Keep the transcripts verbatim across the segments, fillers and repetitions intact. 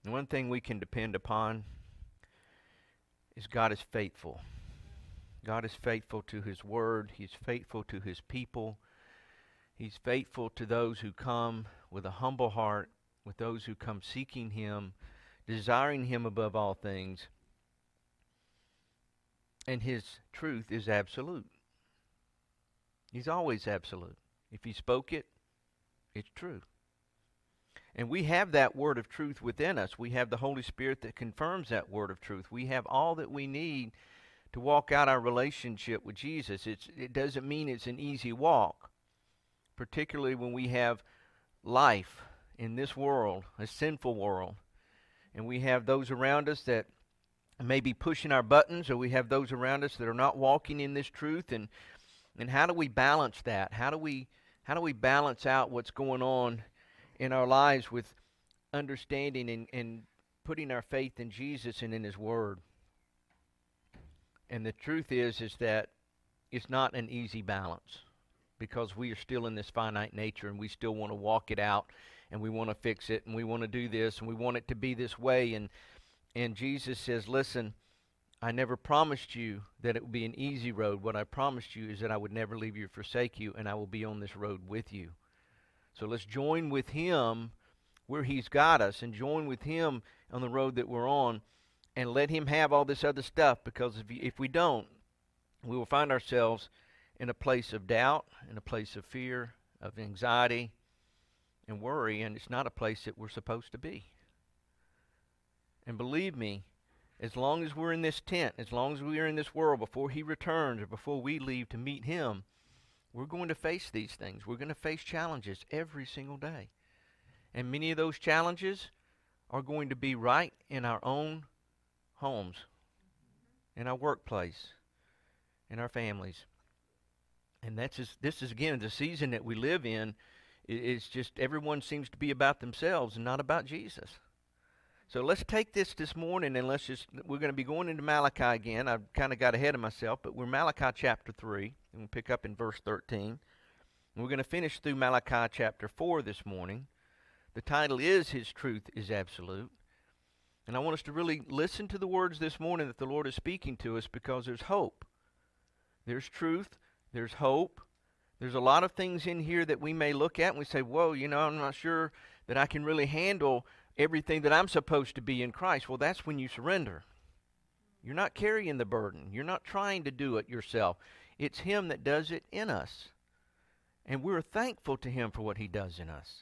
And one thing we can depend upon is God is faithful. God is faithful to His Word. He's faithful to His people. He's faithful to those who come with a humble heart, with those who come seeking Him, desiring Him above all things. And His truth is absolute. He's always absolute. If He spoke it, it's true. And we have that word of truth within us. We have the Holy Spirit that confirms that word of truth. We have all that we need to walk out our relationship with Jesus. It's, it doesn't mean it's an easy walk, particularly when we have life in this world, a sinful world, and we have those around us that may be pushing our buttons, or we have those around us that are not walking in this truth. And and how do we balance that? How do we how do we balance out what's going on in our lives with understanding and, and putting our faith in Jesus and in His Word? And the truth is, is that it's not an easy balance, because we are still in this finite nature, and we still want to walk it out, and we want to fix it, and we want to do this, and we want it to be this way. And and Jesus says, listen, I never promised you that it would be an easy road. What I promised you is that I would never leave you or forsake you, and I will be on this road with you. So let's join with Him where He's got us, and join with Him on the road that we're on, and let Him have all this other stuff, because if, if we don't, we will find ourselves in a place of doubt, in a place of fear, of anxiety, and worry, and it's not a place that we're supposed to be. And believe me, as long as we're in this tent, as long as we are in this world, before He returns or before we leave to meet Him, we're going to face these things. We're going to face challenges every single day. And many of those challenges are going to be right in our own homes, in our workplace, in our families. And that's just, this is, again, the season that we live in. It's just everyone seems to be about themselves and not about Jesus. So let's take this this morning, and let's just, we're going to be going into Malachi again. I've kind of got ahead of myself, but we're Malachi chapter three, and we'll pick up in verse thirteen. And we're going to finish through Malachi chapter four this morning. The title is His Truth is Absolute. And I want us to really listen to the words this morning that the Lord is speaking to us, because there's hope. There's truth. There's hope. There's a lot of things in here that we may look at and we say, whoa, you know, I'm not sure that I can really handle everything that I'm supposed to be in Christ. Well, that's when you surrender. You're not carrying the burden. You're not trying to do it yourself. It's Him that does it in us. And we're thankful to Him for what He does in us.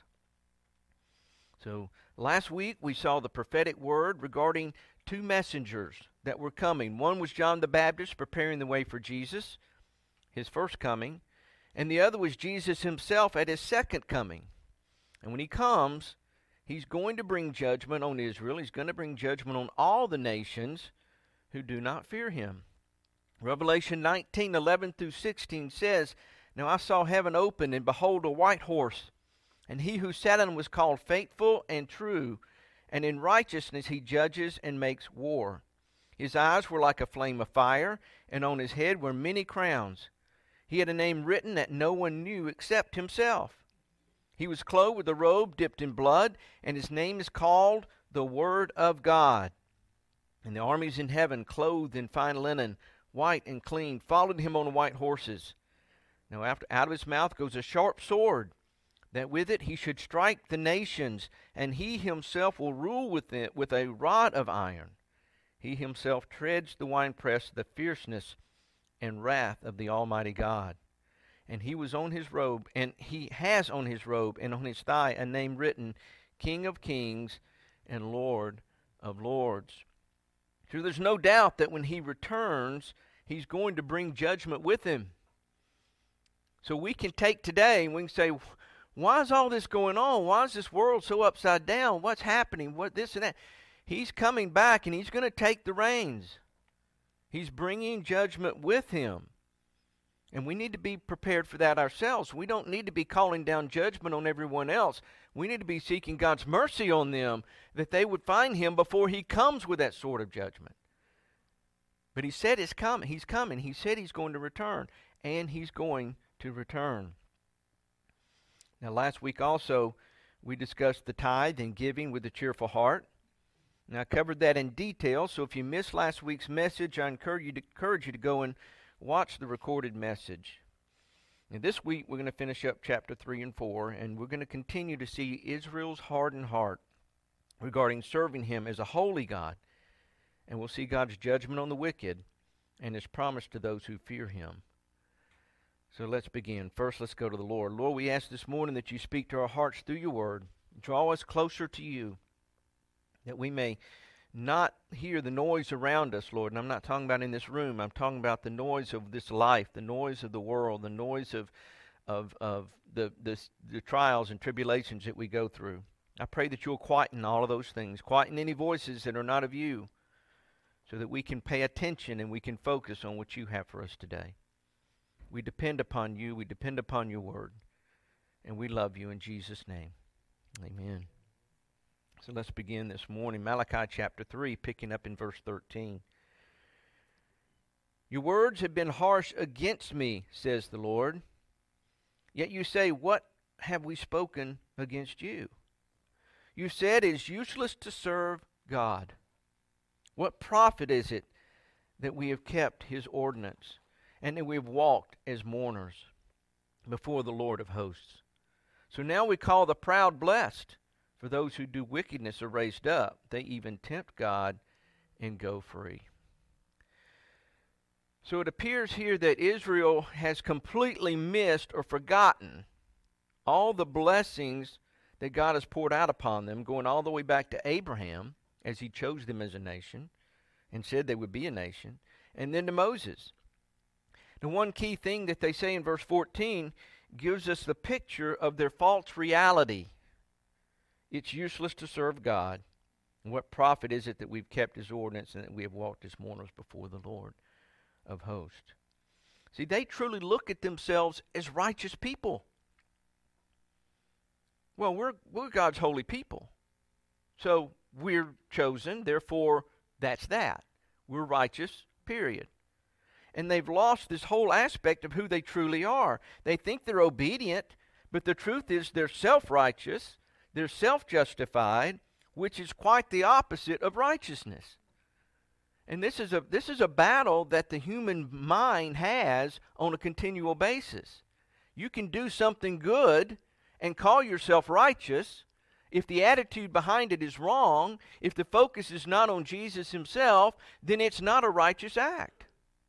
So last week we saw the prophetic word regarding two messengers that were coming. One was John the Baptist preparing the way for Jesus, His first coming. And the other was Jesus Himself at His second coming. And when He comes, He's going to bring judgment on Israel. He's going to bring judgment on all the nations who do not fear Him. Revelation nineteen, eleven through sixteen says, Now I saw heaven open, and behold, a white horse. And He who sat on him was called Faithful and True. And in righteousness He judges and makes war. His eyes were like a flame of fire, and on His head were many crowns. He had a name written that no one knew except Himself. He was clothed with a robe dipped in blood, and His name is called the Word of God. And the armies in heaven, clothed in fine linen, white and clean, followed Him on white horses. Now after, out of His mouth goes a sharp sword, that with it He should strike the nations, and He Himself will rule with it with a rod of iron. He Himself treads the winepress of the fierceness and wrath of the Almighty God. And He was on His robe, and He has on His robe and on His thigh a name written, King of Kings and Lord of Lords. So there's no doubt that when He returns, He's going to bring judgment with Him. So we can take today and we can say, why is all this going on? Why is this world so upside down? What's happening? What this and that? He's coming back, and He's going to take the reins. He's bringing judgment with Him. And we need to be prepared for that ourselves. We don't need to be calling down judgment on everyone else. We need to be seeking God's mercy on them, that they would find Him before He comes with that sort of judgment. But He said it's coming. He's coming. He said He's going to return, and He's going to return. Now, last week also, we discussed the tithe and giving with a cheerful heart. Now, I covered that in detail, so if you missed last week's message, I encourage you to, encourage you to go and watch the recorded message. And this week, we're going to finish up chapter three and four, and we're going to continue to see Israel's hardened heart regarding serving him as a holy God. And we'll see God's judgment on the wicked and his promise to those who fear him. So let's begin. First, let's go to the Lord. Lord, we ask this morning that you speak to our hearts through your word. Draw us closer to you, that we may not hear the noise around us, Lord. And I'm not talking about in this room. I'm talking about the noise of this life, the noise of the world, the noise of of of the the, the trials and tribulations that we go through. I pray that you'll quieten all of those things, quieten any voices that are not of you, so that we can pay attention and we can focus on what you have for us today. We depend upon you. We depend upon your word. And we love you in Jesus' name. Amen. So let's begin this morning. Malachi chapter three, picking up in verse thirteen. Your words have been harsh against me, says the Lord. Yet you say, what have we spoken against you? You said it is useless to serve God. What profit is it that we have kept his ordinance, and that we have walked as mourners before the Lord of hosts? So now we call the proud blessed, for those who do wickedness are raised up. They even tempt God and go free. So it appears here that Israel has completely missed or forgotten all the blessings that God has poured out upon them, going all the way back to Abraham, as he chose them as a nation and said they would be a nation, and then to Moses. The one key thing that they say in verse fourteen gives us the picture of their false reality. It's useless to serve God. And what profit is it that we've kept his ordinance and that we have walked as mourners before the Lord of hosts? See, they truly look at themselves as righteous people. Well, we're, we're God's holy people. So we're chosen, therefore that's that. We're righteous, period. And they've lost this whole aspect of who they truly are. They think they're obedient, but the truth is they're self-righteous, they're self-justified, which is quite the opposite of righteousness. And this is a this is a battle that the human mind has on a continual basis. You can do something good and call yourself righteous. If the attitude behind it is wrong, if the focus is not on Jesus himself, then it's not a righteous act.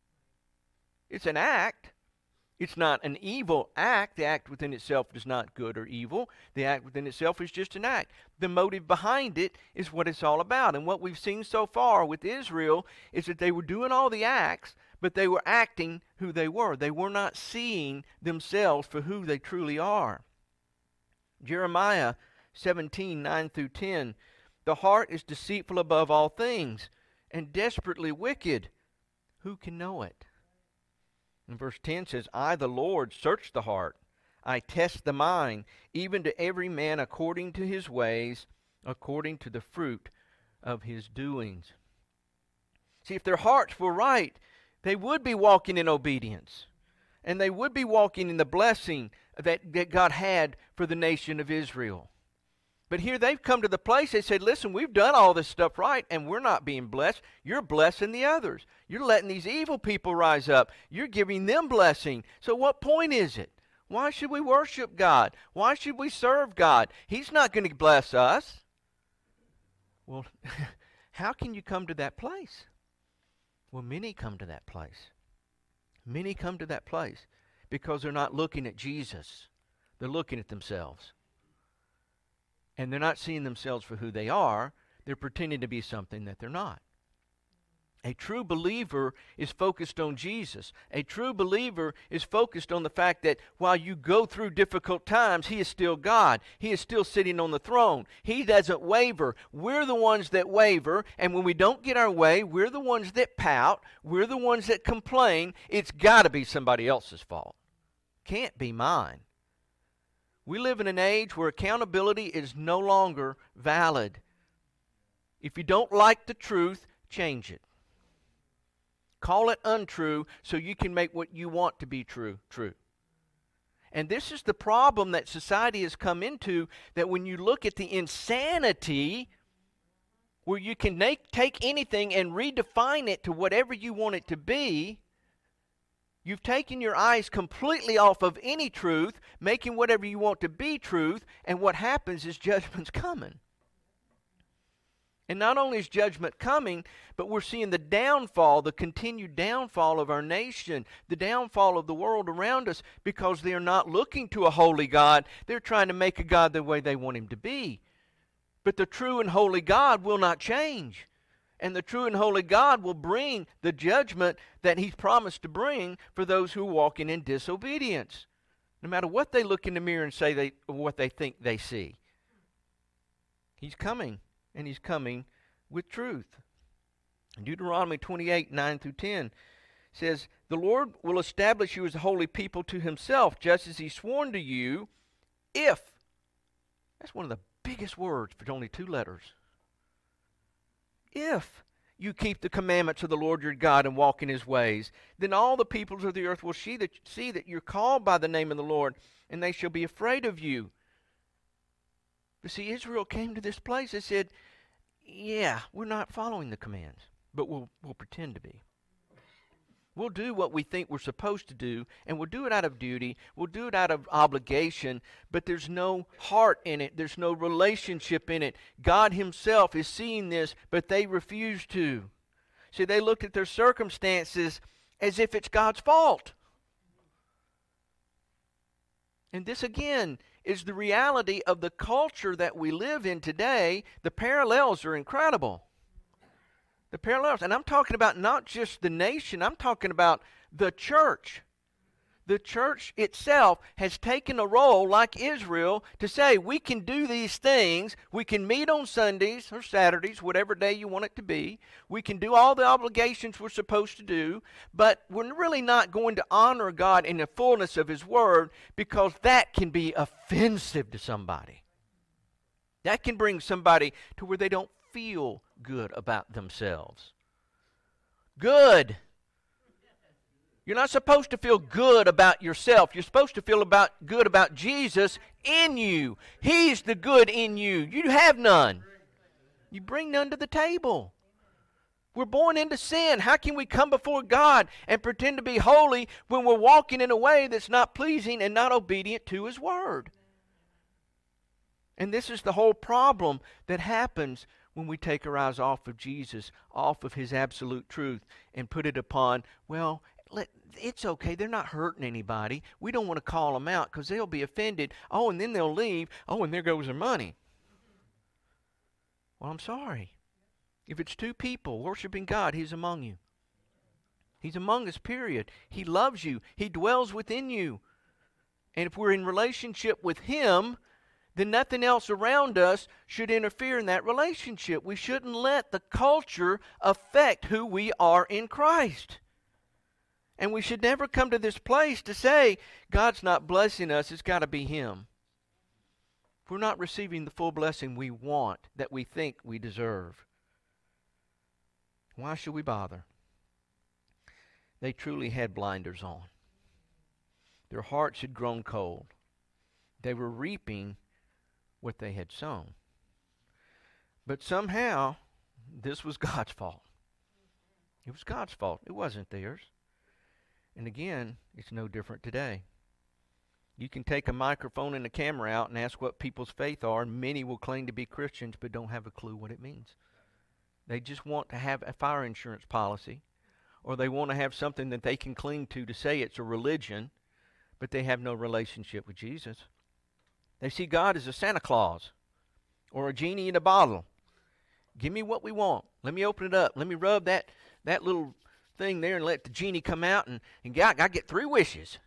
It's an act. It's not an evil act. The act within itself is not good or evil. The act within itself is just an act. The motive behind it is what it's all about. And what we've seen so far with Israel is that they were doing all the acts, but they were acting who they were. They were not seeing themselves for who they truly are. Jeremiah seventeen, nine through ten. The heart is deceitful above all things and desperately wicked. Who can know it? And verse ten says, I, the Lord, search the heart. I test the mind, even to every man according to his ways, according to the fruit of his doings. See, if their hearts were right, they would be walking in obedience. And they would be walking in the blessing that, that God had for the nation of Israel. But here they've come to the place, they said, listen, we've done all this stuff right, and we're not being blessed. You're blessing the others. You're letting these evil people rise up. You're giving them blessing. So what point is it? Why should we worship God? Why should we serve God? He's not going to bless us. Well, how can you come to that place? Well, many come to that place. Many come to that place because they're not looking at Jesus. They're looking at themselves. And they're not seeing themselves for who they are. They're pretending to be something that they're not. A true believer is focused on Jesus. A true believer is focused on the fact that while you go through difficult times, He is still God. He is still sitting on the throne. He doesn't waver. We're the ones that waver, and when we don't get our way, we're the ones that pout. We're the ones that complain. It's got to be somebody else's fault. Can't be mine. We live in an age where accountability is no longer valid. If you don't like the truth, change it. Call it untrue so you can make what you want to be true, true. And this is the problem that society has come into, that when you look at the insanity where you can make, take anything and redefine it to whatever you want it to be, you've taken your eyes completely off of any truth, making whatever you want to be truth, and what happens is judgment's coming. And not only is judgment coming, but we're seeing the downfall, the continued downfall of our nation, the downfall of the world around us, because they're not looking to a holy God. They're trying to make a God the way they want him to be. But the true and holy God will not change. And the true and holy God will bring the judgment that he's promised to bring for those who are walking in disobedience. No matter what they look in the mirror and say they, or what they think they see. He's coming. And he's coming with truth. Deuteronomy twenty-eight, nine through ten says, "The Lord will establish you as a holy people to himself, just as he sworn to you, if," that's one of the biggest words for only two letters, "if you keep the commandments of the Lord your God and walk in his ways, then all the peoples of the earth will see that, see that you're called by the name of the Lord, and they shall be afraid of you." But see, Israel came to this place and said, yeah, we're not following the commands, but we'll, we'll pretend to be. We'll do what we think we're supposed to do, and we'll do it out of duty. We'll do it out of obligation, but there's no heart in it. There's no relationship in it. God himself is seeing this, but they refuse to. See, they look at their circumstances as if it's God's fault. And this, again, is the reality of the culture that we live in today. The parallels are incredible. The parallels. And I'm talking about not just the nation. I'm talking about the church. The church itself has taken a role like Israel to say we can do these things. We can meet on Sundays or Saturdays, whatever day you want it to be. We can do all the obligations we're supposed to do, but we're really not going to honor God in the fullness of his word, because that can be offensive to somebody. That can bring somebody to where they don't feel good about themselves. Good. You're not supposed to feel good about yourself. You're supposed to feel about good about Jesus in you. He's the good in you. You have none. You bring none to the table. We're born into sin. How can we come before God and pretend to be holy when we're walking in a way that's not pleasing and not obedient to his word? And this is the whole problem that happens when we take our eyes off of Jesus, off of his absolute truth, and put it upon, well, Let, it's okay. They're not hurting anybody. We don't want to call them out because they'll be offended. Oh, and then they'll leave. Oh, and there goes their money. Well, I'm sorry. If it's two people worshiping God, he's among you. He's among us, period. He loves you. He dwells within you. And if we're in relationship with him, then nothing else around us should interfere in that relationship. We shouldn't let the culture affect who we are in Christ. And we should never come to this place to say, God's not blessing us, it's got to be him. If we're not receiving the full blessing we want, that we think we deserve, why should we bother? They truly had blinders on. Their hearts had grown cold. They were reaping what they had sown. But somehow, this was God's fault. It was God's fault. It wasn't theirs. And again, it's no different today. You can take a microphone and a camera out and ask what people's faith are, and many will claim to be Christians but don't have a clue what it means. They just want to have a fire insurance policy, or they want to have something that they can cling to to say it's a religion, but they have no relationship with Jesus. They see God as a Santa Claus or a genie in a bottle. Give me what we want. Let me open it up. Let me rub that, that little thing there and let the genie come out, and, and God, I get three wishes.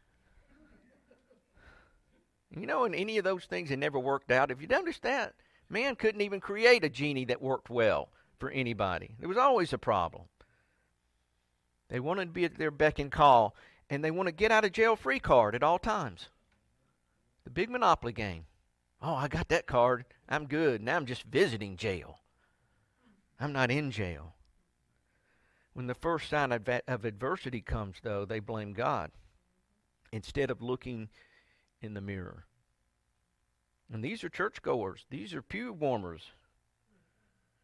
You know, in any of those things, it never worked out. If you notice that, man couldn't even create a genie that worked well for anybody. There was always a problem. They wanted to be at their beck and call, and they want to get out of jail free card at all times. The big Monopoly game. Oh, I got that card. I'm good. Now I'm just visiting jail. I'm not in jail. When the first sign of, of adversity comes, though, they blame God instead of looking in the mirror. And these are churchgoers. These are pew warmers.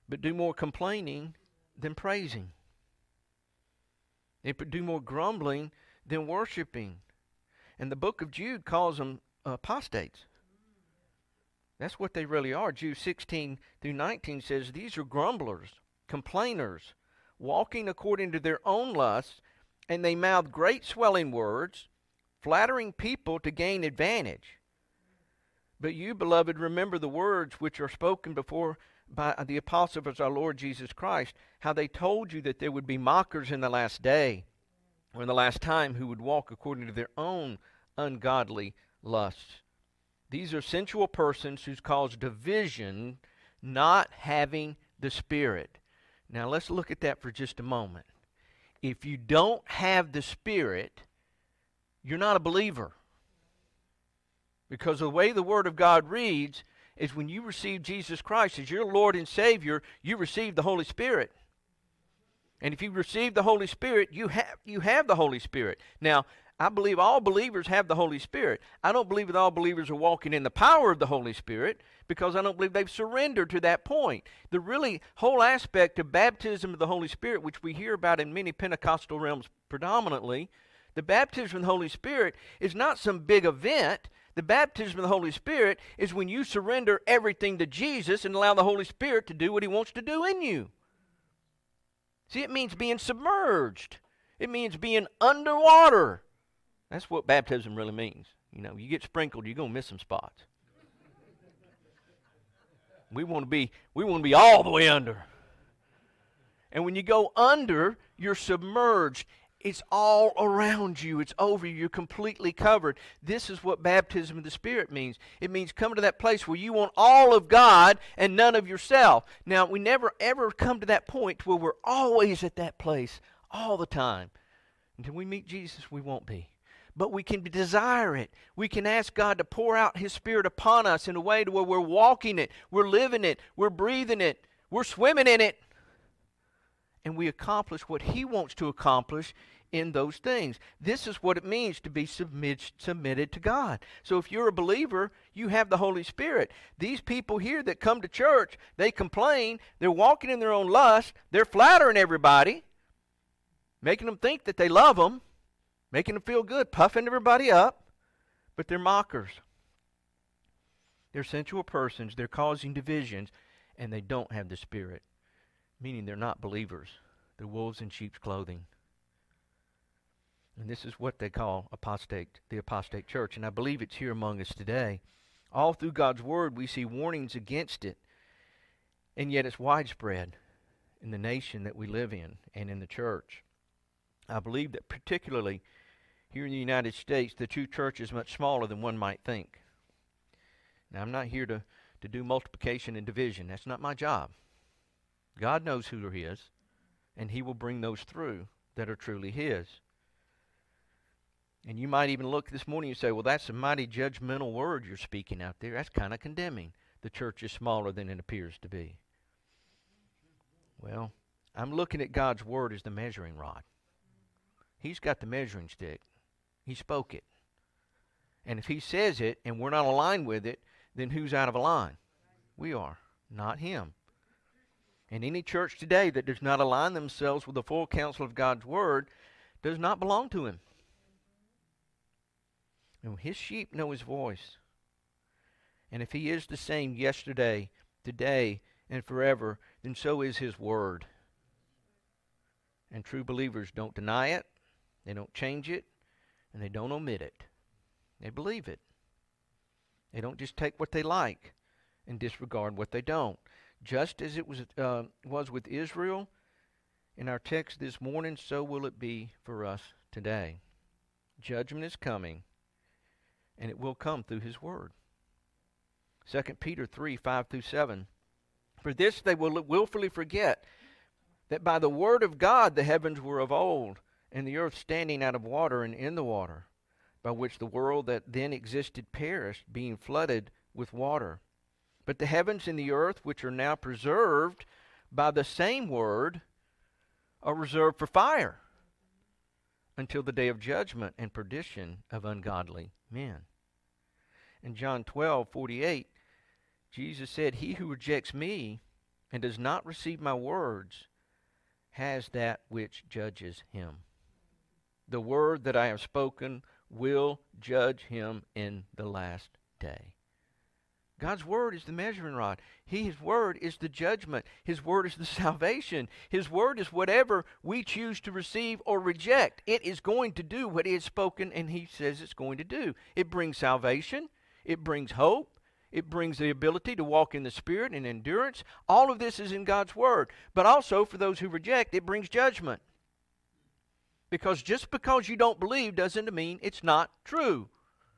but do more complaining than praising. They do more grumbling than worshiping. And the book of Jude calls them apostates. That's what they really are. Jude sixteen through nineteen says, these are grumblers, complainers, walking according to their own lusts, and they mouth great swelling words, flattering people to gain advantage. But you, beloved, remember the words which are spoken before by the apostles of our Lord Jesus Christ, how they told you that there would be mockers in the last day, or in the last time, who would walk according to their own ungodly lusts. These are sensual persons who cause division, not having the Spirit. Now let's look at that for just a moment. If you don't have the Spirit, you're not a believer. Because the way the Word of God reads is when you receive Jesus Christ as your Lord and Savior, you receive the Holy Spirit. And if you receive the Holy Spirit, you have you have the Holy Spirit. Now, I believe all believers have the Holy Spirit. I don't believe that all believers are walking in the power of the Holy Spirit, because I don't believe they've surrendered to that point. The really whole aspect of baptism of the Holy Spirit, which we hear about in many Pentecostal realms predominantly, the baptism of the Holy Spirit is not some big event. The baptism of the Holy Spirit is when you surrender everything to Jesus and allow the Holy Spirit to do what He wants to do in you. See, it means being submerged. It means being underwater. That's what baptism really means. You know, you get sprinkled, you're going to miss some spots. We want to be, we want to be all the way under. And when you go under, you're submerged. It's all around you. It's over you. You're completely covered. This is what baptism of the Spirit means. It means coming to that place where you want all of God and none of yourself. Now, we never ever come to that point where we're always at that place all the time. Until we meet Jesus, we won't be. But we can desire it. We can ask God to pour out His Spirit upon us in a way to where we're walking it, we're living it, we're breathing it, we're swimming in it. And we accomplish what He wants to accomplish in those things. This is what it means to be submit, submitted to God. So if you're a believer, you have the Holy Spirit. These people here that come to church, they complain, they're walking in their own lust, they're flattering everybody, making them think that they love them, making them feel good, puffing everybody up, but they're mockers. They're sensual persons, they're causing divisions, and they don't have the Spirit, meaning they're not believers. They're wolves in sheep's clothing. And this is what they call apostate, the apostate church, and I believe it's here among us today. All through God's Word, we see warnings against it, and yet it's widespread in the nation that we live in and in the church. I believe that particularly here in the United States, the true church is much smaller than one might think. Now, I'm not here to, to do multiplication and division. That's not my job. God knows who are His, and He will bring those through that are truly His. And you might even look this morning and say, well, that's a mighty judgmental word you're speaking out there. That's kind of condemning. The church is smaller than it appears to be. Well, I'm looking at God's Word as the measuring rod. He's got the measuring stick. He spoke it. And if He says it and we're not aligned with it, then who's out of line? We are, not Him. And any church today that does not align themselves with the full counsel of God's Word does not belong to Him. And His sheep know His voice. And if He is the same yesterday, today, and forever, then so is His Word. And true believers don't deny it, they don't change it, and they don't omit it. They believe it. They don't just take what they like and disregard what they don't. Just as it was uh, was with Israel in our text this morning, so will it be for us today. Judgment is coming, and it will come through His Word. Second Peter three, five through seven. For this they will willfully forget that by the word of God the heavens were of old, and the earth standing out of water and in the water, by which the world that then existed perished, being flooded with water. But the heavens and the earth, which are now preserved by the same word, are reserved for fire, until the day of judgment and perdition of ungodly men. In John twelve, forty-eight, Jesus said, He who rejects me and does not receive my words has that which judges him. The word that I have spoken will judge him in the last day. God's word is the measuring rod. He, His word is the judgment. His word is the salvation. His word is whatever we choose to receive or reject. It is going to do what He has spoken and He says it's going to do. It brings salvation. It brings hope. It brings the ability to walk in the Spirit and endurance. All of this is in God's word. But also, for those who reject, it brings judgment. Because just because you don't believe doesn't mean it's not true.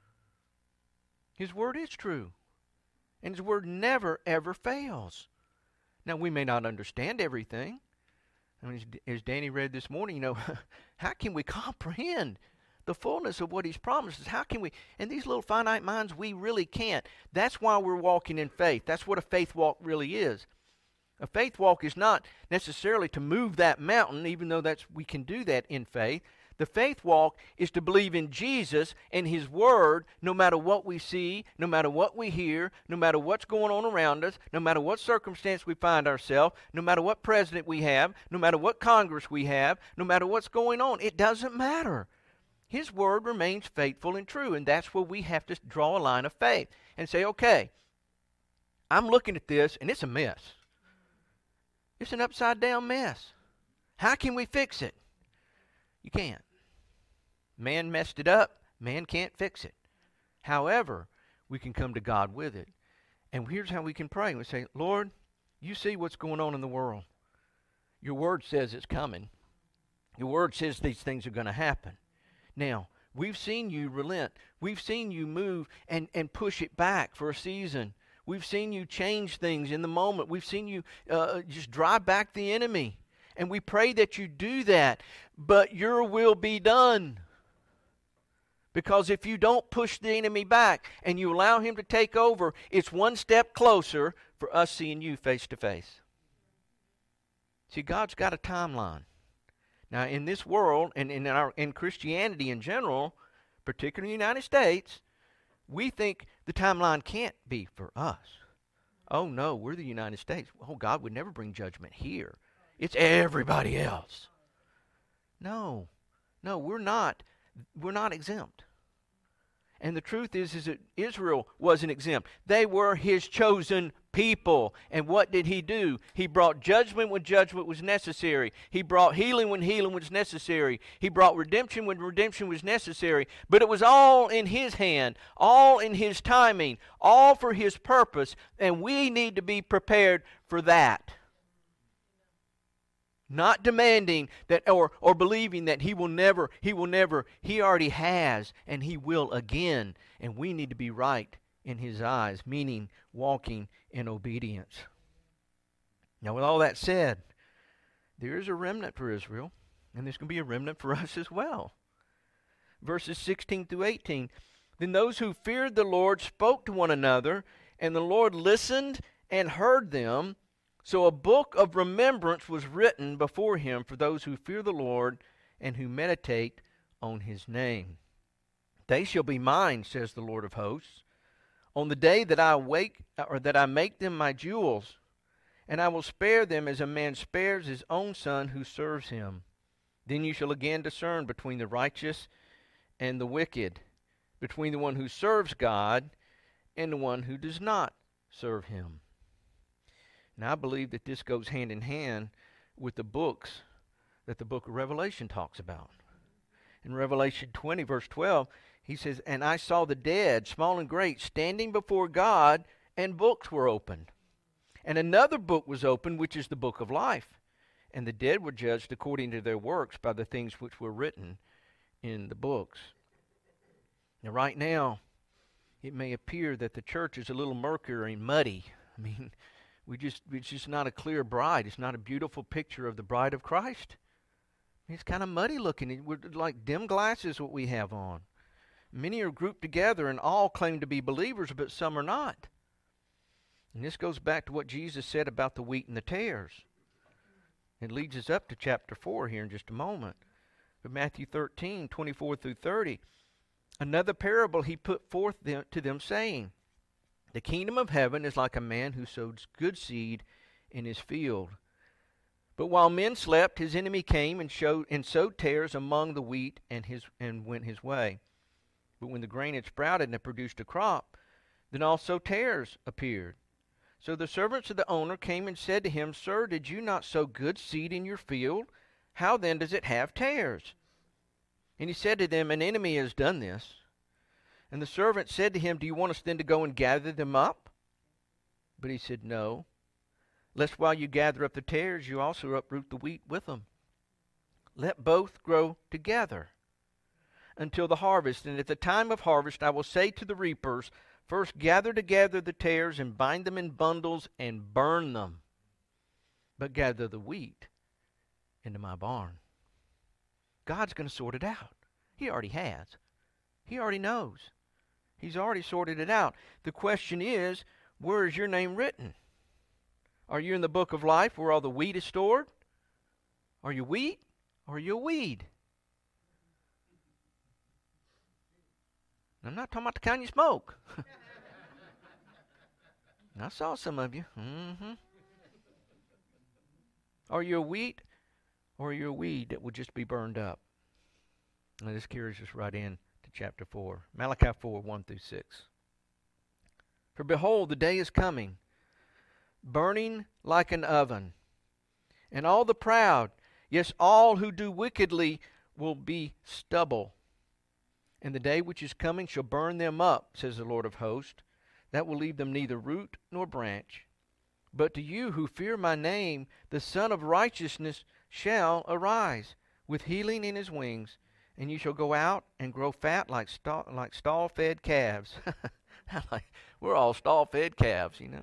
His word is true. And His word never, ever fails. Now, we may not understand everything. I mean, as, as Danny read this morning, you know, how can we comprehend the fullness of what He's promised us? How can we? In these little finite minds, we really can't. That's why we're walking in faith. That's what a faith walk really is. A faith walk is not necessarily to move that mountain, even though that's we can do that in faith. The faith walk is to believe in Jesus and His word no matter what we see, no matter what we hear, no matter what's going on around us, no matter what circumstance we find ourselves, no matter what president we have, no matter what Congress we have, no matter what's going on. It doesn't matter. His word remains faithful and true, and that's where we have to draw a line of faith and say, okay, I'm looking at this, and it's a mess. It's an upside-down mess. How can we fix it? You can't. Man messed it up. Man can't fix it. However, we can come to God with it. And here's how we can pray. We say, Lord, you see what's going on in the world. Your word says it's coming. Your word says these things are going to happen. Now, we've seen you relent. We've seen you move and, and push it back for a season. We've seen you change things in the moment. We've seen you uh, just drive back the enemy. And we pray that you do that. But your will be done. Because if you don't push the enemy back and you allow him to take over, it's one step closer for us seeing you face to face. See, God's got a timeline. Now, in this world, and in, our, in Christianity in general, particularly in the United States, we think the timeline can't be for us. Oh, no, we're the United States. Oh, God would never bring judgment here. It's everybody else. No, no, we're not. We're not exempt. And the truth is, is that Israel wasn't exempt. They were His chosen people. And what did He do? He brought judgment when judgment was necessary. He brought healing when healing was necessary. He brought redemption when redemption was necessary. But it was all in His hand, all in His timing, all for His purpose. And we need to be prepared for that. Not demanding that or, or believing that He will never, He will never, He already has, and He will again. And we need to be right in His eyes, meaning walking in obedience. Now, with all that said, there is a remnant for Israel, and there's going to be a remnant for us as well. Verses sixteen through eighteen. Then those who feared the Lord spoke to one another, and the Lord listened and heard them. So a book of remembrance was written before Him for those who fear the Lord and who meditate on His name. They shall be mine, says the Lord of hosts, on the day that I wake or that I make them my jewels, and I will spare them as a man spares his own son who serves him. Then you shall again discern between the righteous and the wicked, between the one who serves God and the one who does not serve Him. Now, I believe that this goes hand in hand with the books that the book of Revelation talks about. In Revelation twenty, verse twelve, he says, and I saw the dead, small and great, standing before God, and books were opened. And another book was opened, which is the book of life. And the dead were judged according to their works by the things which were written in the books. Now, right now, it may appear that the church is a little murky and muddy. I mean, We just, it's just not a clear bride. It's not a beautiful picture of the bride of Christ. It's kind of muddy looking. We're like dim glasses what we have on. Many are grouped together and all claim to be believers, but some are not. And this goes back to what Jesus said about the wheat and the tares. It leads us up to chapter four here in just a moment. But Matthew thirteen, twenty-four through thirty. Another parable He put forth them, to them, saying, the kingdom of heaven is like a man who sows good seed in his field. But while men slept, his enemy came and showed and sowed tares among the wheat and his and went his way. But when the grain had sprouted and had produced a crop, then also tares appeared. So the servants of the owner came and said to him, Sir, did you not sow good seed in your field? How then does it have tares? And he said to them, An enemy has done this. And the servant said to him, Do you want us then to go and gather them up? But he said, No, lest while you gather up the tares, you also uproot the wheat with them. Let both grow together until the harvest. And at the time of harvest I will say to the reapers, First gather together the tares and bind them in bundles and burn them. But gather the wheat into my barn. God's going to sort it out. He already has. He already knows. He's already sorted it out. The question is, where is your name written? Are you in the book of life where all the wheat is stored? Are you wheat or are you a weed? I'm not talking about the kind you smoke. I saw some of you. Mm-hmm. Are you a wheat or are you a weed that will just be burned up? And this carries us right in to chapter four. Malachi four, one through six. For behold, the day is coming, burning like an oven, and all the proud, yes, all who do wickedly, will be stubble. And the day which is coming shall burn them up, says the Lord of hosts, that will leave them neither root nor branch. But to you who fear my name, the Son of Righteousness shall arise, with healing in his wings, and you shall go out and grow fat like stall, like stall-fed calves. Like, we're all stall-fed calves, you know.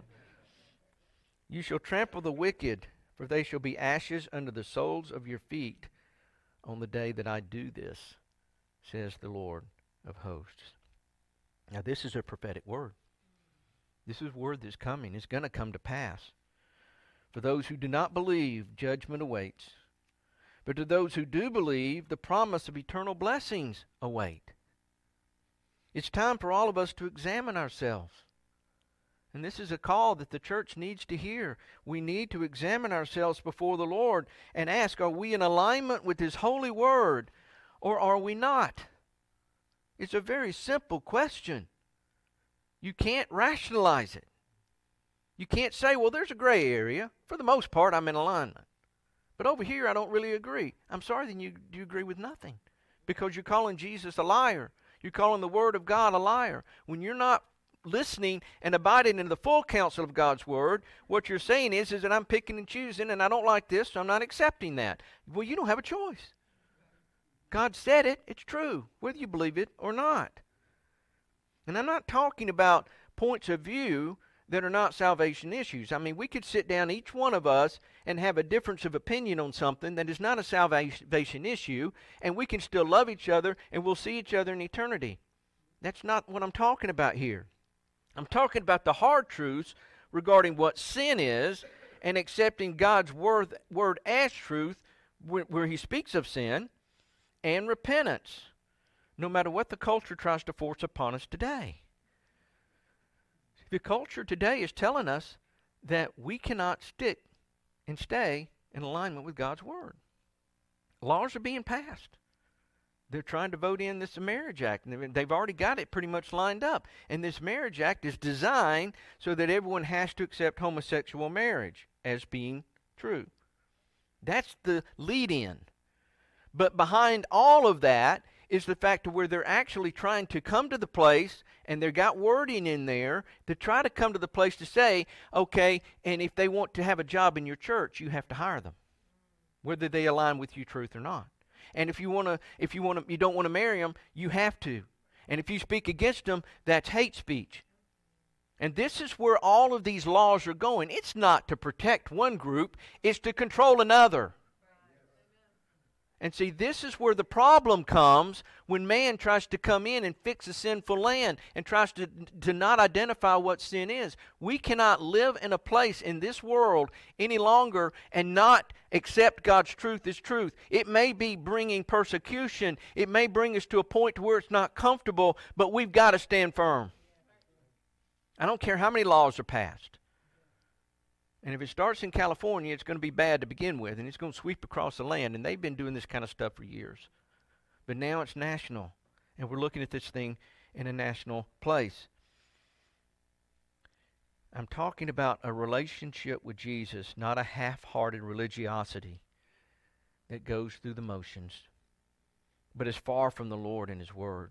You shall trample the wicked, for they shall be ashes under the soles of your feet on the day that I do this, says the Lord of hosts. Now this is a prophetic word. This is a word that's coming. It's going to come to pass. For those who do not believe, judgment awaits. But to those who do believe, the promise of eternal blessings await. It's time for all of us to examine ourselves. And this is a call that the church needs to hear. We need to examine ourselves before the Lord and ask, are we in alignment with His holy word or are we not? It's a very simple question. You can't rationalize it. You can't say, well, there's a gray area. For the most part, I'm in alignment. But over here, I don't really agree. I'm sorry, then you, you agree with nothing. Because you're calling Jesus a liar. You're calling the Word of God a liar. When you're not listening and abiding in the full counsel of God's Word, what you're saying is, is that I'm picking and choosing, and I don't like this, so I'm not accepting that. Well, you don't have a choice. God said it. It's true, whether you believe it or not. And I'm not talking about points of view that are not salvation issues. I mean, we could sit down, each one of us, and have a difference of opinion on something that is not a salvation issue, and we can still love each other, and we'll see each other in eternity. That's not what I'm talking about here. I'm talking about the hard truths regarding what sin is and accepting God's word, word as truth where, where He speaks of sin, and repentance, no matter what the culture tries to force upon us today. The culture today is telling us that we cannot stick and stay in alignment with God's Word. Laws are being passed. They're trying to vote in this Marriage Act, and they've already got it pretty much lined up. And this Marriage Act is designed so that everyone has to accept homosexual marriage as being true. That's the lead-in. But behind all of that is the fact of where they're actually trying to come to the place, and they've got wording in there to try to come to the place to say, okay, and if they want to have a job in your church, you have to hire them, whether they align with you truth or not. And if you want to, if you want to, you don't want to marry them, you have to. And if you speak against them, that's hate speech. And this is where all of these laws are going. It's not to protect one group, it's to control another. And see, this is where the problem comes when man tries to come in and fix a sinful land and tries to, to not identify what sin is. We cannot live in a place in this world any longer and not accept God's truth as truth. It may be bringing persecution. It may bring us to a point to where it's not comfortable, but we've got to stand firm. I don't care how many laws are passed. And if it starts in California, it's going to be bad to begin with, and it's going to sweep across the land. And they've been doing this kind of stuff for years. But now it's national, and we're looking at this thing in a national place. I'm talking about a relationship with Jesus, not a half-hearted religiosity that goes through the motions, but is far from the Lord and His Word.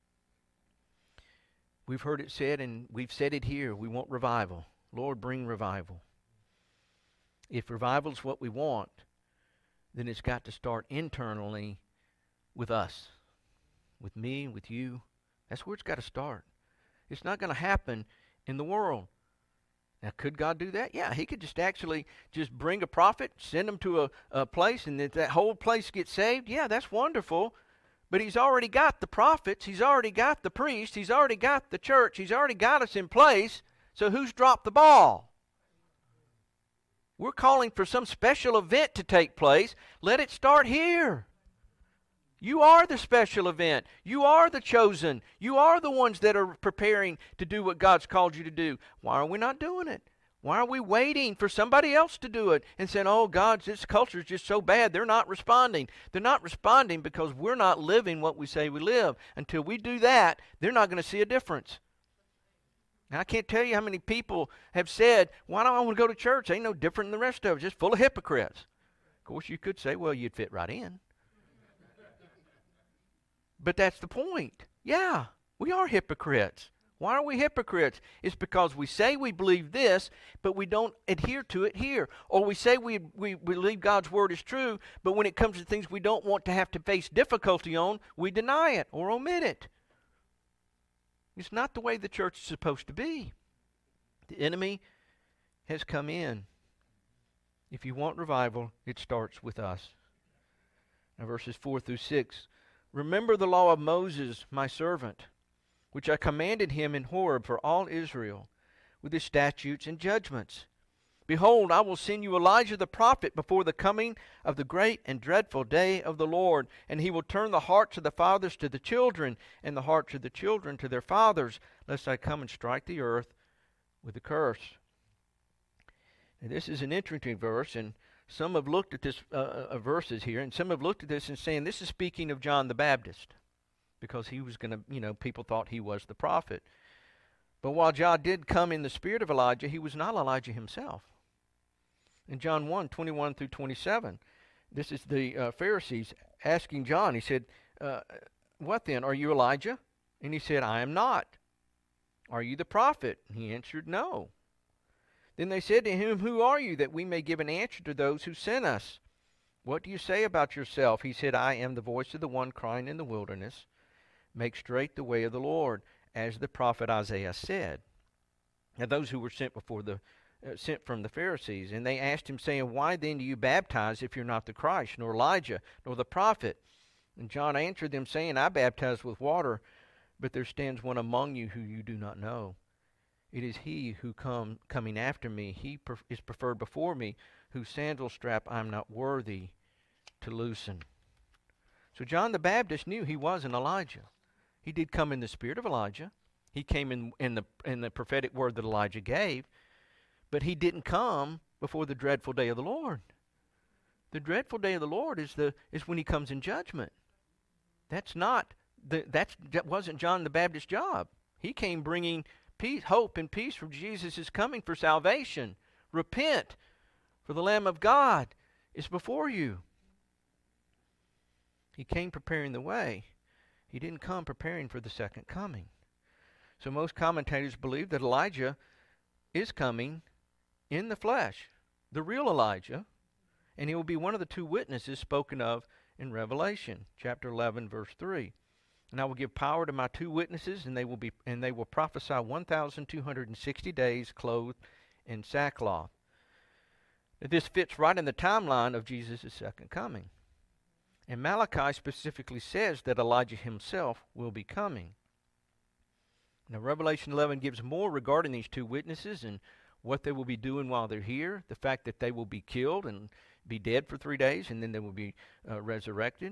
We've heard it said, and we've said it here, we want revival. Lord, bring revival. If revival is what we want, then it's got to start internally with us, with me, with you. That's where it's got to start. It's not going to happen in the world. Now, could God do that? Yeah, He could just actually just bring a prophet, send them to a, a place, and that, that whole place gets saved. Yeah, that's wonderful. But He's already got the prophets. He's already got the priests. He's already got the church. He's already got us in place. So who's dropped the ball? We're calling for some special event to take place. Let it start here. You are the special event. You are the chosen. You are the ones that are preparing to do what God's called you to do. Why are we not doing it? Why are we waiting for somebody else to do it and saying, oh, God, this culture is just so bad, they're not responding. They're not responding because we're not living what we say we live. Until we do that, they're not going to see a difference. Now, I can't tell you how many people have said, why do I want to go to church? Ain't no different than the rest of it, just full of hypocrites. Of course, you could say, well, you'd fit right in. But that's the point. Yeah, we are hypocrites. Why are we hypocrites? It's because we say we believe this, but we don't adhere to it here. Or we say we, we believe God's Word is true, but when it comes to things we don't want to have to face difficulty on, we deny it or omit it. It's not the way the church is supposed to be. The enemy has come in. If you want revival, it starts with us. Now, verses four through six. Remember the law of Moses, my servant, which I commanded him in Horeb for all Israel, with his statutes and judgments. Behold, I will send you Elijah the prophet before the coming of the great and dreadful day of the Lord, and he will turn the hearts of the fathers to the children, and the hearts of the children to their fathers, lest I come and strike the earth with a curse. And this is an interesting verse, and some have looked at this uh, uh, verses here, and some have looked at this and saying this is speaking of John the Baptist, because he was going to, you know, people thought he was the prophet. But while John did come in the spirit of Elijah, he was not Elijah himself. In John one, twenty-one through twenty-seven, this is the uh, Pharisees asking John, he said, uh, what then, are you Elijah? And he said, I am not. Are you the prophet? And he answered, no. Then they said to him, who are you, that we may give an answer to those who sent us? What do you say about yourself? He said, I am the voice of the one crying in the wilderness, make straight the way of the Lord, as the prophet Isaiah said. Now those who were sent before the uh, sent from the Pharisees, and they asked him, saying, why then do you baptize if you're not the Christ, nor Elijah, nor the prophet? And John answered them, saying, I baptize with water, but there stands one among you who you do not know. It is he who come coming after me. He pref- is preferred before me, whose sandal strap I am not worthy to loosen. So John the Baptist knew he was an Elijah. He did come in the spirit of Elijah. He came in, in the in the prophetic word that Elijah gave. But he didn't come before the dreadful day of the Lord. The dreadful day of the Lord is the is when he comes in judgment. That's not the that's that wasn't John the Baptist's job. He came bringing peace, hope, and peace from Jesus is coming for salvation. Repent, for the Lamb of God is before you. He came preparing the way. He didn't come preparing for the second coming. So most commentators believe that Elijah is coming in the flesh, the real Elijah, and he will be one of the two witnesses spoken of in Revelation chapter eleven, verse three. And I will give power to my two witnesses, and they will be and they will prophesy one thousand two hundred sixty days, clothed in sackcloth. This fits right in the timeline of Jesus' second coming. And Malachi specifically says that Elijah himself will be coming. Now, Revelation eleven gives more regarding these two witnesses and what they will be doing while they're here, the fact that they will be killed and be dead for three days, and then they will be uh, resurrected.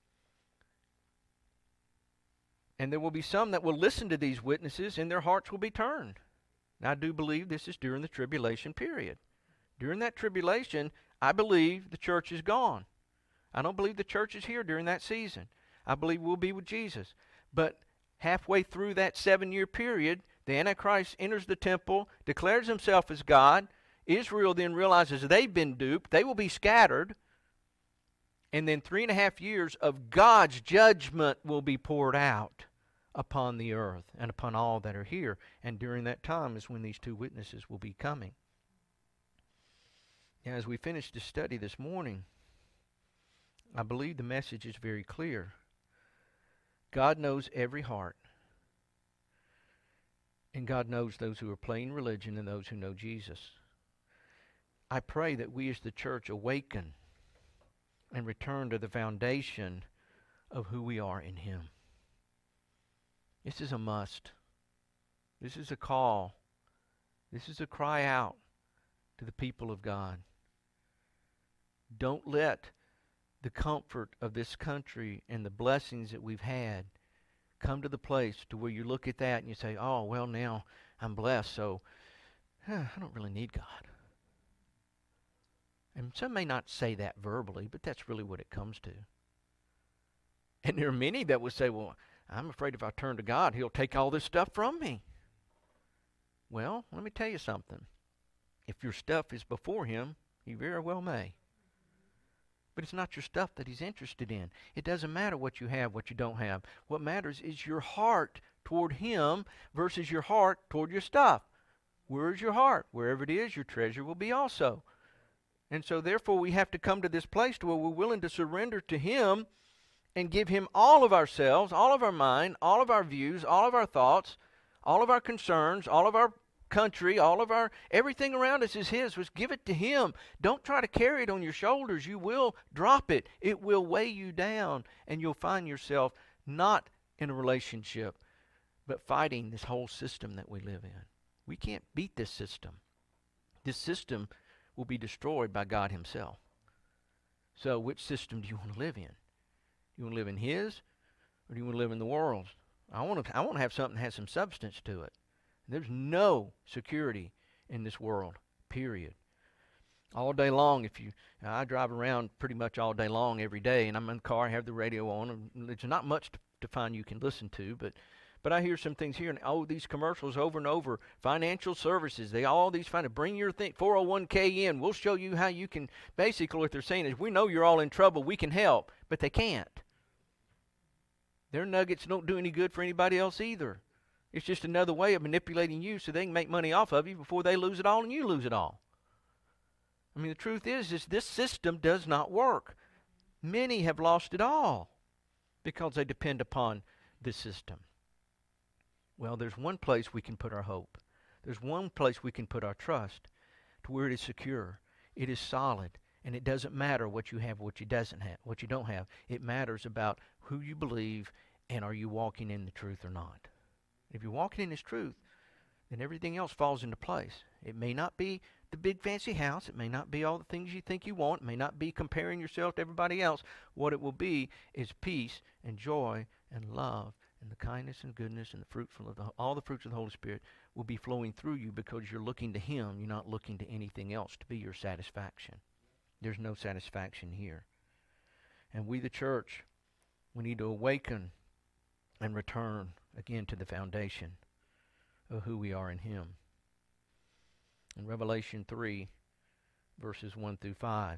And there will be some that will listen to these witnesses, and their hearts will be turned. Now, I do believe this is during the tribulation period. During that tribulation, I believe the church is gone. I don't believe the church is here during that season. I believe we'll be with Jesus. But halfway through that seven-year period, the Antichrist enters the temple, declares himself as God. Israel then realizes they've been duped. They will be scattered. And then three and a half years of God's judgment will be poured out upon the earth and upon all that are here. And during that time is when these two witnesses will be coming. Now, as we finish this study this morning, I believe the message is very clear. God knows every heart. And God knows those who are playing religion and those who know Jesus. I pray that we as the church awaken and return to the foundation of who we are in Him. This is a must. This is a call. This is a cry out to the people of God. Don't let the comfort of this country and the blessings that we've had come to the place to where you look at that and you say, oh, well, now I'm blessed, so huh, I don't really need God. And some may not say that verbally, but that's really what it comes to. And there are many that would say, well, I'm afraid if I turn to God, He'll take all this stuff from me. Well, let me tell you something. If your stuff is before Him, He very well may. But it's not your stuff that He's interested in. It doesn't matter what you have, what you don't have. What matters is your heart toward Him versus your heart toward your stuff. Where is your heart? Wherever it is, your treasure will be also. And so therefore we have to come to this place to where we're willing to surrender to Him and give Him all of ourselves, all of our mind, all of our views, all of our thoughts, all of our concerns, all of our country, all of our, everything around us is His. Let's give it to Him. Don't try to carry it on your shoulders. You will drop it. It will weigh you down, and you'll find yourself not in a relationship, but fighting this whole system that we live in. We can't beat this system. This system will be destroyed by God Himself. So which system do you want to live in? Do you want to live in His, or do you want to live in the world's? I want to, I want to have something that has some substance to it. There's no security in this world, period. All day long, if you, I drive around pretty much all day long every day, and I'm in the car, I have the radio on, and there's not much to, to find you can listen to, but But I hear some things here, and oh, these commercials over and over. Financial services, they all these find to bring your thing, four oh one k in. We'll show you how you can. Basically, what they're saying is, we know you're all in trouble. We can help, but they can't. Their nuggets don't do any good for anybody else either. It's just another way of manipulating you so they can make money off of you before they lose it all and you lose it all. I mean, the truth is, is this system does not work. Many have lost it all because they depend upon this system. Well, there's one place we can put our hope. There's one place we can put our trust to where it is secure. It is solid, and it doesn't matter what you have, what you doesn't have, what you don't have. It matters about who you believe and are you walking in the truth or not. If you're walking in this truth, then everything else falls into place. It may not be the big fancy house. It may not be all the things you think you want. It may not be comparing yourself to everybody else. What it will be is peace and joy and love. And the kindness and goodness and the fruitful of the, all the fruits of the Holy Spirit will be flowing through you because you're looking to Him. You're not looking to anything else to be your satisfaction. There's no satisfaction here. And we, the church, we need to awaken and return again to the foundation of who we are in Him. In Revelation three, verses one through five.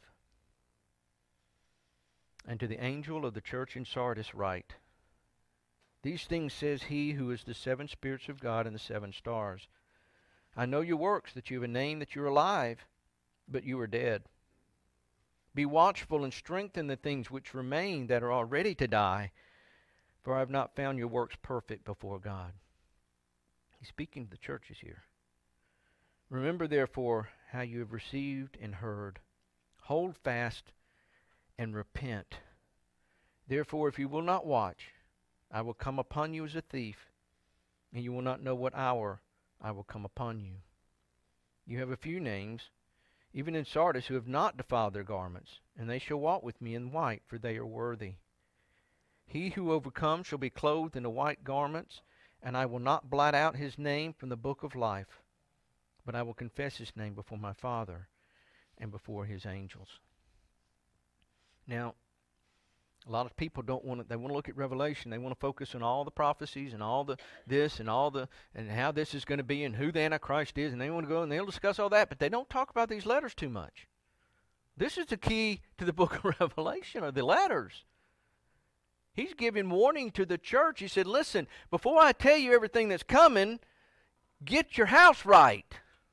And to the angel of the church in Sardis write, these things says He who is the seven spirits of God and the seven stars. I know your works, that you have a name, that you're alive, but you are dead. Be watchful and strengthen the things which remain that are already to die, for I have not found your works perfect before God. He's speaking to the churches here. Remember, therefore, how you have received and heard. Hold fast and repent. Therefore, if you will not watch, I will come upon you as a thief, and you will not know what hour I will come upon you. You have a few names, even in Sardis, who have not defiled their garments, and they shall walk with me in white, for they are worthy. He who overcomes shall be clothed in the white garments, and I will not blot out his name from the book of life, but I will confess his name before my Father and before His angels. Now, a lot of people don't want to, they want to look at Revelation. They want to focus on all the prophecies and all the this and all the, and how this is going to be and who the Antichrist is, and they want to go and they'll discuss all that, but they don't talk about these letters too much. This is the key to the book of Revelation, are the letters. He's giving warning to the church. He said, listen, before I tell you everything that's coming, get your house right.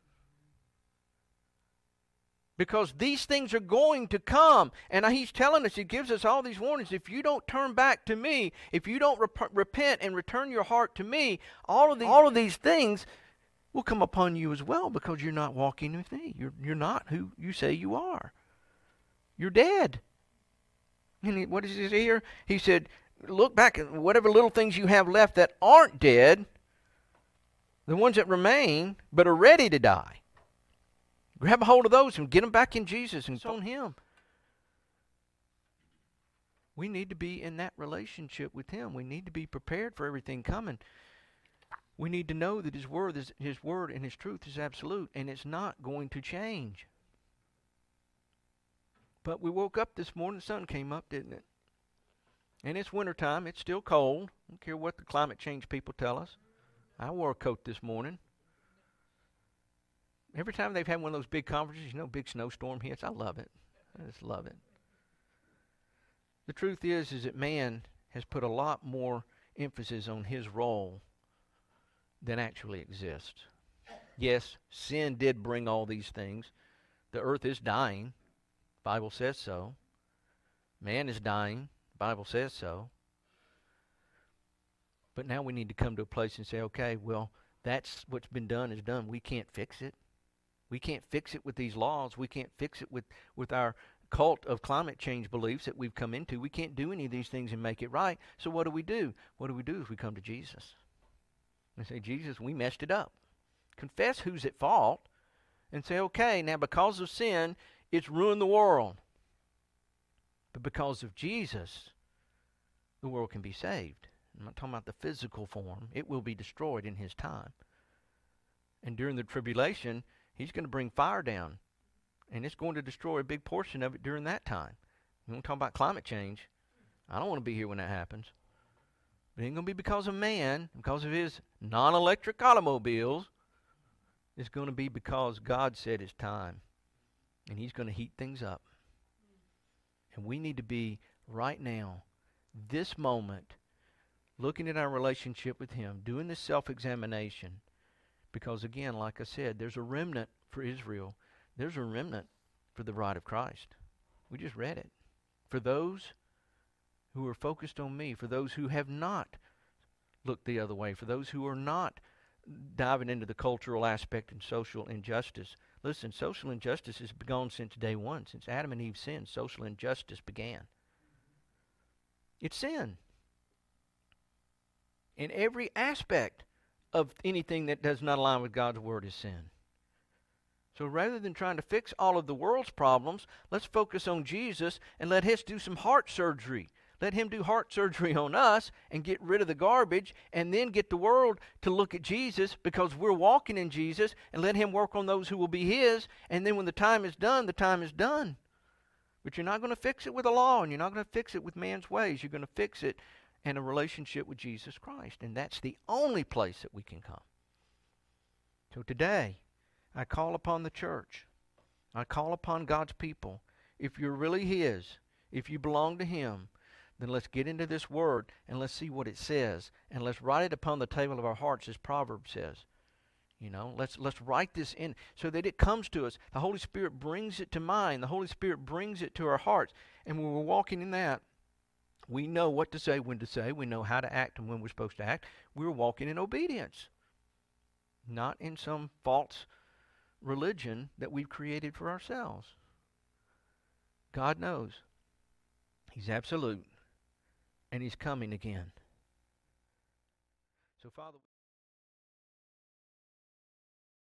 Because these things are going to come. And He's telling us, He gives us all these warnings. If you don't turn back to me, if you don't rep- repent and return your heart to me, all of these, all of these things will come upon you as well, because you're not walking with me. You're, you're not who you say you are. You're dead. And he, what does He say here? He said, look back at whatever little things you have left that aren't dead, the ones that remain but are ready to die. Grab a hold of those and get them back in Jesus and on Him. We need to be in that relationship with Him. We need to be prepared for everything coming. We need to know that His word is His word and His truth is absolute, and it's not going to change. But we woke up this morning, the sun came up, didn't it? And it's wintertime. It's still cold. I don't care what the climate change people tell us. I wore a coat this morning. Every time they've had one of those big conferences, you know, big snowstorm hits, I love it. I just love it. The truth is, is that man has put a lot more emphasis on his role than actually exists. Yes, sin did bring all these things. The earth is dying. The Bible says so. Man is dying. The Bible says so. But now we need to come to a place and say, okay, well, that's what's been done is done. We can't fix it. We can't fix it with these laws. We can't fix it with, with our cult of climate change beliefs that we've come into. We can't do any of these things and make it right. So what do we do? What do we do if we come to Jesus? We say, Jesus, we messed it up. Confess who's at fault and say, okay, now because of sin, it's ruined the world. But because of Jesus, the world can be saved. I'm not talking about the physical form. It will be destroyed in His time. And during the tribulation, He's going to bring fire down. And it's going to destroy a big portion of it during that time. You want to talk about climate change? I don't want to be here when that happens. But it ain't going to be because of man, because of his non-electric automobiles. It's going to be because God said it's time. And He's going to heat things up. And we need to be right now, this moment, looking at our relationship with Him, doing this self-examination. Because again, like I said, there's a remnant for Israel. There's a remnant for the bride of Christ. We just read it. For those who are focused on me, for those who have not looked the other way, for those who are not diving into the cultural aspect and social injustice. Listen, social injustice has been gone since day one. Since Adam and Eve sinned, social injustice began. It's sin. In every aspect of anything that does not align with God's word is sin. So rather than trying to fix all of the world's problems, let's focus on Jesus and let Him do some heart surgery. Let Him do heart surgery on us and get rid of the garbage, and then get the world to look at Jesus because we're walking in Jesus, and let Him work on those who will be His, and then when the time is done, the time is done. But you're not going to fix it with a law, and you're not going to fix it with man's ways. You're going to fix it in a relationship with Jesus Christ, and that's the only place that we can come. So today, I call upon the church. I call upon God's people. If you're really His, if you belong to Him, then let's get into this word and let's see what it says, and let's write it upon the table of our hearts, as Proverbs says. You know, let's let's write this in so that it comes to us. The Holy Spirit brings it to mind. The Holy Spirit brings it to our hearts. And when we're walking in that, we know what to say, when to say. We know how to act and when we're supposed to act. We're walking in obedience, not in some false religion that we've created for ourselves. God knows. He's absolute. And He's coming again. So, Father...